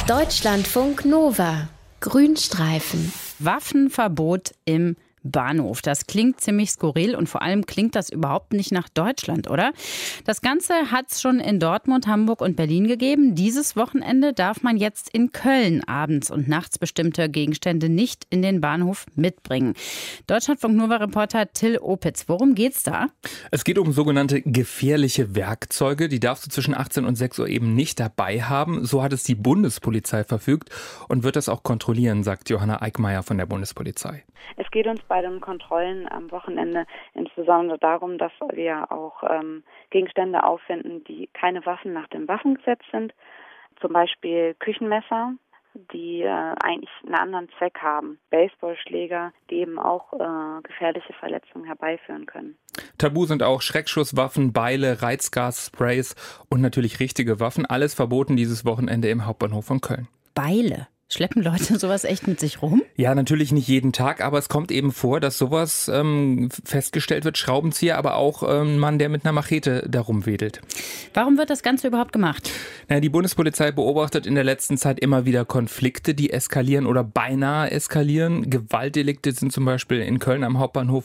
Deutschlandfunk Nova. Grünstreifen. Waffenverbot im Bahnhof. Das klingt ziemlich skurril und vor allem klingt das überhaupt nicht nach Deutschland, oder? Das Ganze hat es schon in Dortmund, Hamburg und Berlin gegeben. Dieses Wochenende darf man jetzt in Köln abends und nachts bestimmte Gegenstände nicht in den Bahnhof mitbringen. Deutschlandfunk Nova-Reporter Till Opitz, worum geht's da? Es geht um sogenannte gefährliche Werkzeuge. Die darfst du zwischen 18 und 6 Uhr eben nicht dabei haben. So hat es die Bundespolizei verfügt und wird das auch kontrollieren, sagt Johanna Eickmeyer von der Bundespolizei. Es geht uns bei den Kontrollen am Wochenende insbesondere darum, dass wir auch Gegenstände auffinden, die keine Waffen nach dem Waffengesetz sind. Zum Beispiel Küchenmesser, die eigentlich einen anderen Zweck haben. Baseballschläger, die eben auch gefährliche Verletzungen herbeiführen können. Tabu sind auch Schreckschusswaffen, Beile, Reizgassprays und natürlich richtige Waffen. Alles verboten dieses Wochenende im Hauptbahnhof von Köln. Beile? Schleppen Leute sowas echt mit sich rum? Ja, natürlich nicht jeden Tag, aber es kommt eben vor, dass sowas festgestellt wird. Schraubenzieher, aber auch ein Mann, der mit einer Machete darum wedelt. Warum wird das Ganze überhaupt gemacht? Die Bundespolizei beobachtet in der letzten Zeit immer wieder Konflikte, die eskalieren oder beinahe eskalieren. Gewaltdelikte sind zum Beispiel in Köln am Hauptbahnhof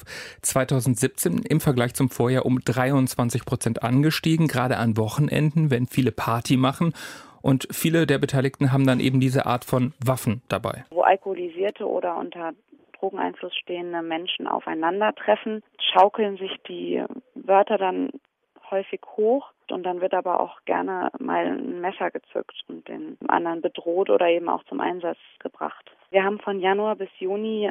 2017 im Vergleich zum Vorjahr um 23% angestiegen, gerade an Wochenenden, wenn viele Party machen. Und viele der Beteiligten haben dann eben diese Art von Waffen dabei. Wo alkoholisierte oder unter Drogeneinfluss stehende Menschen aufeinandertreffen, schaukeln sich die Wörter dann häufig hoch. Und dann wird aber auch gerne mal ein Messer gezückt und den anderen bedroht oder eben auch zum Einsatz gebracht. Wir haben von Januar bis Juni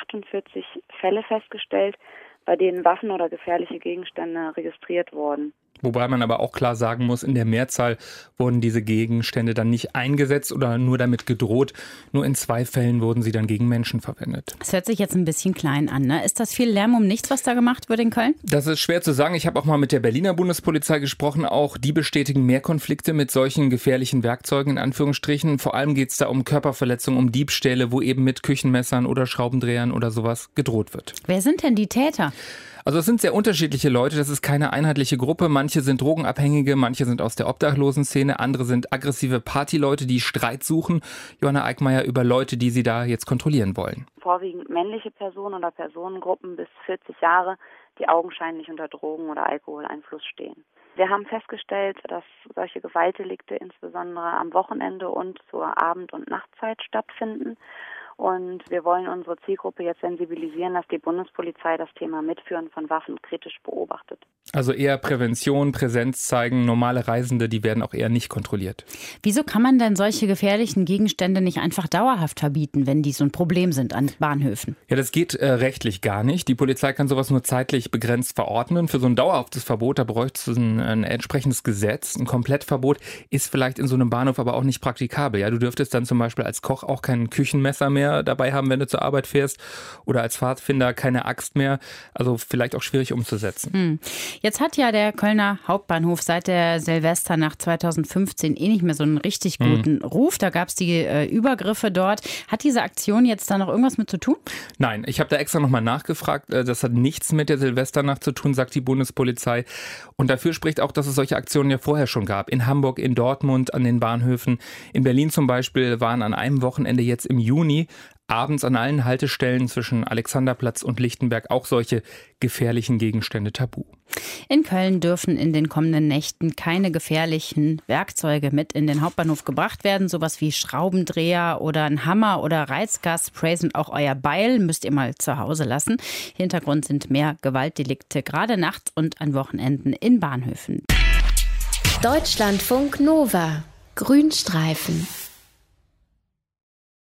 48 Fälle festgestellt, bei denen Waffen oder gefährliche Gegenstände registriert wurden. Wobei man aber auch klar sagen muss, in der Mehrzahl wurden diese Gegenstände dann nicht eingesetzt oder nur damit gedroht. Nur in 2 Fällen wurden sie dann gegen Menschen verwendet. Das hört sich jetzt ein bisschen klein an, ne? Ist das viel Lärm um nichts, was da gemacht wird in Köln? Das ist schwer zu sagen. Ich habe auch mal mit der Berliner Bundespolizei gesprochen. Auch die bestätigen mehr Konflikte mit solchen gefährlichen Werkzeugen in Anführungsstrichen. Vor allem geht es da um Körperverletzungen, um Diebstähle, wo eben mit Küchenmessern oder Schraubendrehern oder sowas gedroht wird. Wer sind denn die Täter? Also es sind sehr unterschiedliche Leute, das ist keine einheitliche Gruppe. Manche sind Drogenabhängige, manche sind aus der Obdachlosenszene, andere sind aggressive Partyleute, die Streit suchen. Johanna Eickmeyer über Leute, die sie da jetzt kontrollieren wollen. Vorwiegend männliche Personen oder Personengruppen bis 40 Jahre, die augenscheinlich unter Drogen- oder Alkoholeinfluss stehen. Wir haben festgestellt, dass solche Gewaltdelikte insbesondere am Wochenende und zur Abend- und Nachtzeit stattfinden. Und wir wollen unsere Zielgruppe jetzt sensibilisieren, dass die Bundespolizei das Thema Mitführen von Waffen kritisch beobachtet. Also eher Prävention, Präsenz zeigen. Normale Reisende, die werden auch eher nicht kontrolliert. Wieso kann man denn solche gefährlichen Gegenstände nicht einfach dauerhaft verbieten, wenn die so ein Problem sind an Bahnhöfen? Ja, das geht rechtlich gar nicht. Die Polizei kann sowas nur zeitlich begrenzt verordnen. Für so ein dauerhaftes Verbot, da bräuchte es ein entsprechendes Gesetz. Ein Komplettverbot ist vielleicht in so einem Bahnhof aber auch nicht praktikabel. Ja, du dürftest dann zum Beispiel als Koch auch kein Küchenmesser mehr dabei haben, wenn du zur Arbeit fährst, oder als Pfadfinder keine Axt mehr. Also vielleicht auch schwierig umzusetzen. Jetzt hat ja der Kölner Hauptbahnhof seit der Silvesternacht 2015 nicht mehr so einen richtig guten Ruf. Da gab es die Übergriffe dort. Hat diese Aktion jetzt da noch irgendwas mit zu tun? Nein, ich habe da extra nochmal nachgefragt. Das hat nichts mit der Silvesternacht zu tun, sagt die Bundespolizei. Und dafür spricht auch, dass es solche Aktionen ja vorher schon gab. In Hamburg, in Dortmund, an den Bahnhöfen. In Berlin zum Beispiel waren an einem Wochenende jetzt im Juni abends an allen Haltestellen zwischen Alexanderplatz und Lichtenberg auch solche gefährlichen Gegenstände tabu. In Köln dürfen in den kommenden Nächten keine gefährlichen Werkzeuge mit in den Hauptbahnhof gebracht werden. Sowas wie Schraubendreher oder ein Hammer oder Reizgasspray sind auch euer Beil. Müsst ihr mal zu Hause lassen. Hintergrund sind mehr Gewaltdelikte, gerade nachts und an Wochenenden in Bahnhöfen. Deutschlandfunk Nova. Grünstreifen.